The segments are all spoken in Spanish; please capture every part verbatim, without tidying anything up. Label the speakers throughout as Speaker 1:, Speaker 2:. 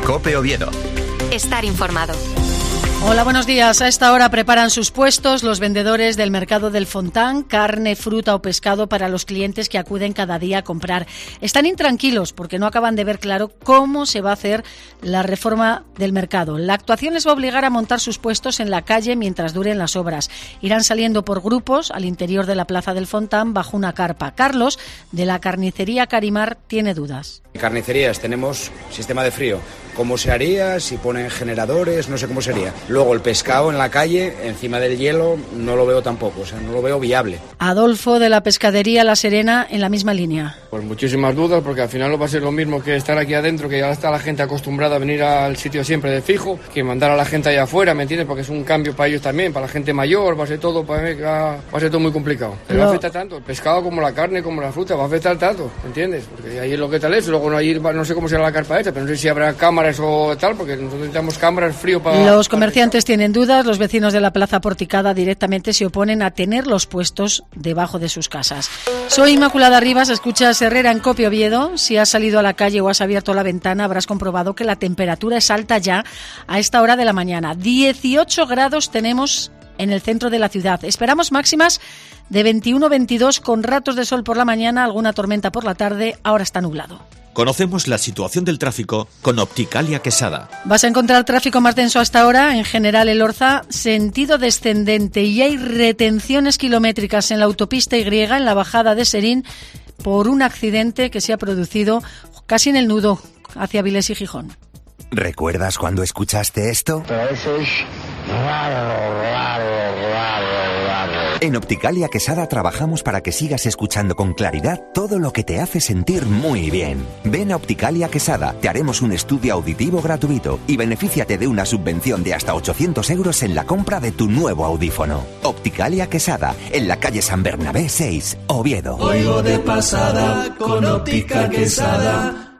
Speaker 1: COPE Oviedo.
Speaker 2: Estar informado.
Speaker 3: Hola, buenos días. A esta hora preparan sus puestos los vendedores del mercado del Fontán, carne, fruta o pescado para los clientes que acuden cada día a comprar. Están intranquilos porque no acaban de ver claro cómo se va a hacer la reforma del mercado. La actuación les va a obligar a montar sus puestos en la calle mientras duren las obras. Irán saliendo por grupos al interior de la plaza del Fontán bajo una carpa. Carlos, de la carnicería Carimar, tiene dudas.
Speaker 4: En carnicerías tenemos sistema de frío. ¿Cómo se haría? Si ponen generadores, no sé cómo sería. Luego el pescado en la calle, encima del hielo, no lo veo tampoco, o sea, no lo veo viable.
Speaker 3: Adolfo, de la pescadería La Serena, en la misma línea.
Speaker 5: Pues muchísimas dudas, porque al final va a ser lo mismo que estar aquí adentro, que ya está la gente acostumbrada a venir al sitio siempre de fijo, que mandar a la gente allá afuera, ¿me entiendes? Porque es un cambio para ellos también, para la gente mayor, va a ser todo, para mí, va a ser todo muy complicado. Pero no va a afectar tanto, el pescado como la carne, como la fruta, va a afectar tanto, ¿me entiendes? Porque ahí es lo que tal es, luego no, hay, no sé cómo será la carpa esta, pero no sé si habrá cámaras o tal, porque nosotros necesitamos cámaras frío para...
Speaker 3: Los comerciantes tienen dudas, los vecinos de la Plaza Porticada directamente se oponen a tener los puestos debajo de sus casas. Soy Inmaculada Rivas, escuchas Herrera en COPE Oviedo. Si has salido a la calle o has abierto la ventana, habrás comprobado que la temperatura es alta ya a esta hora de la mañana. dieciocho grados tenemos en el centro de la ciudad. Esperamos máximas de veintiuno a veintidós con ratos de sol por la mañana, alguna tormenta por la tarde. Ahora está nublado.
Speaker 1: Conocemos la situación del tráfico con Opticalia Quesada.
Speaker 3: Vas a encontrar tráfico más denso hasta ahora, en general el Orza, sentido descendente, y hay retenciones kilométricas en la autopista Y, en la bajada de Serín, por un accidente que se ha producido casi en el nudo hacia Vilés y Gijón.
Speaker 6: ¿Recuerdas cuando escuchaste esto?
Speaker 7: Pero eso es raro, raro, raro, raro.
Speaker 6: En Opticalia Quesada trabajamos para que sigas escuchando con claridad todo lo que te hace sentir muy bien. Ven a Opticalia Quesada, te haremos un estudio auditivo gratuito y benefíciate de una subvención de hasta ochocientos euros en la compra de tu nuevo audífono. Opticalia Quesada, en la calle San Bernabé seis, Oviedo.
Speaker 8: Oigo de pasada con Óptica Quesada.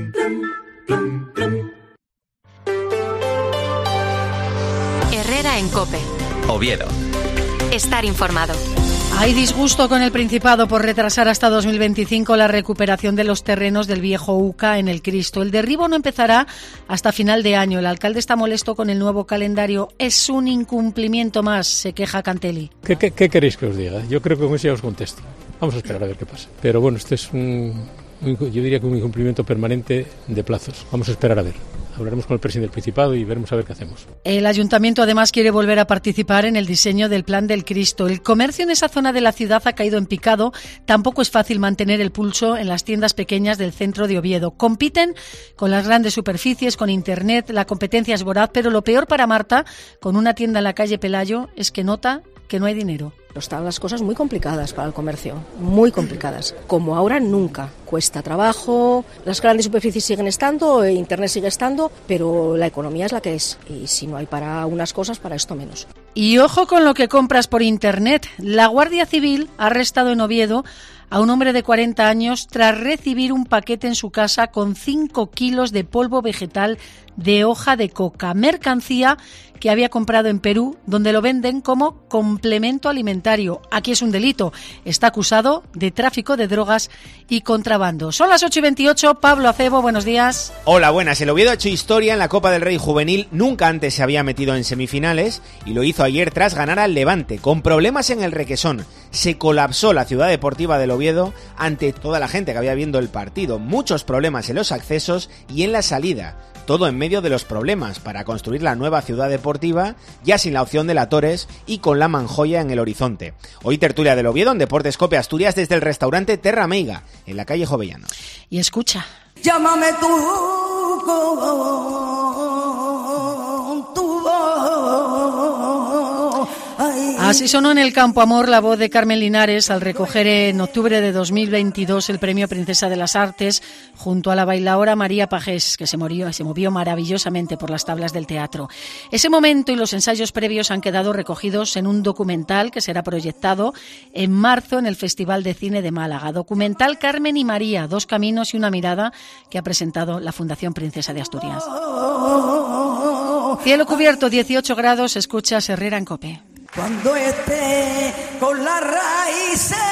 Speaker 2: Herrera en COPE.
Speaker 1: Oviedo.
Speaker 2: Estar informado.
Speaker 3: Hay disgusto con el Principado por retrasar hasta dos mil veinticinco la recuperación de los terrenos del viejo U C A en el Cristo. El derribo no empezará hasta final de año. El alcalde está molesto con el nuevo calendario. Es un incumplimiento más, se queja Cantelli.
Speaker 9: ¿Qué, qué, qué queréis que os diga? Yo creo que con eso ya os contesto. Vamos a esperar a ver qué pasa. Pero bueno, este es un, un yo diría que un incumplimiento permanente de plazos. Vamos a esperar a ver. Hablaremos con el presidente del Principado y veremos a ver qué hacemos.
Speaker 3: El Ayuntamiento además quiere volver a participar en el diseño del Plan del Cristo. El comercio en esa zona de la ciudad ha caído en picado. Tampoco es fácil mantener el pulso en las tiendas pequeñas del centro de Oviedo. Compiten con las grandes superficies, con Internet, la competencia es voraz, pero lo peor para Marta, con una tienda en la calle Pelayo, es que nota que no hay dinero.
Speaker 10: Están las cosas muy complicadas para el comercio, muy complicadas. Como ahora nunca. Cuesta trabajo, las grandes superficies siguen estando, Internet sigue estando, pero la economía es la que es. Y si no hay para unas cosas, para esto menos.
Speaker 3: Y ojo con lo que compras por Internet. La Guardia Civil ha arrestado en Oviedo a un hombre de cuarenta años tras recibir un paquete en su casa con cinco kilos de polvo vegetal de hoja de coca, mercancía que había comprado en Perú, donde lo venden como complemento alimentario. Aquí es un delito. Está acusado de tráfico de drogas y contrabando. Son las ocho y veintiocho. Pablo Acebo, buenos días.
Speaker 11: Hola, buenas. El Oviedo ha hecho historia en la Copa del Rey Juvenil. Nunca antes se había metido en semifinales y lo hizo ayer tras ganar al Levante, con problemas en el Requesón. Se colapsó la ciudad deportiva del Oviedo ante toda la gente que había viendo el partido. Muchos problemas en los accesos y en la salida. Todo en medio de los problemas para construir la nueva ciudad deportiva, ya sin la opción de la Torres y con la Manjoya en el horizonte. Hoy tertulia del Oviedo en Deportes COPE Asturias desde el restaurante Terra Meiga, en la calle Jovellano.
Speaker 3: Y escucha.
Speaker 8: Llámame tú con tu voz. Ay.
Speaker 3: Así sonó en el Campo Amor la voz de Carmen Linares al recoger en octubre de dos mil veintidós el premio Princesa de las Artes junto a la bailaora María Pajés, que se, murió, se movió maravillosamente por las tablas del teatro. Ese momento y los ensayos previos han quedado recogidos en un documental que será proyectado en marzo en el Festival de Cine de Málaga. Documental Carmen y María, dos caminos y una mirada, que ha presentado la Fundación Princesa de Asturias. Cielo cubierto, dieciocho grados, escuchas Herrera en COPE.
Speaker 8: Cuando esté con las raíces